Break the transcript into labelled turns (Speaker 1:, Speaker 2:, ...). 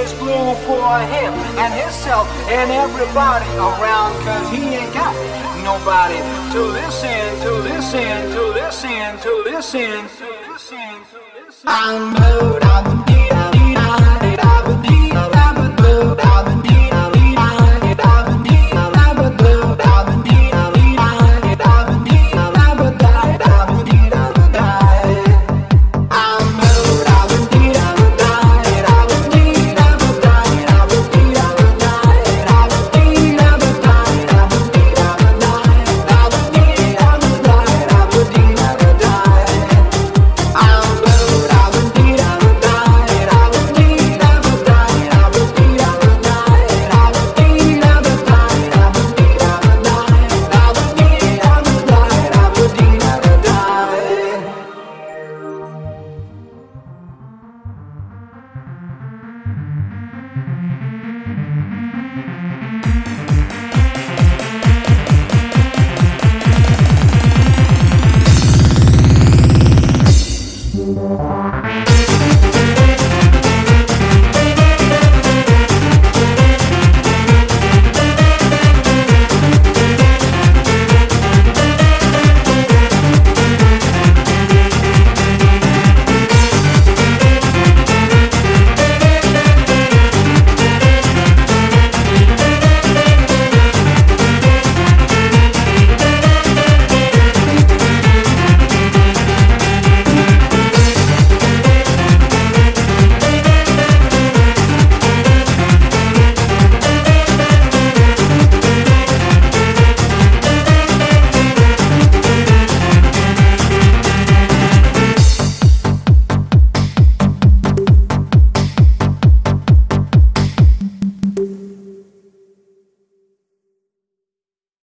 Speaker 1: is glue for him and himself and everybody around, cause he ain't got nobody to listen, to listen, to listen, to listen, to listen, to listen. I'm moved on.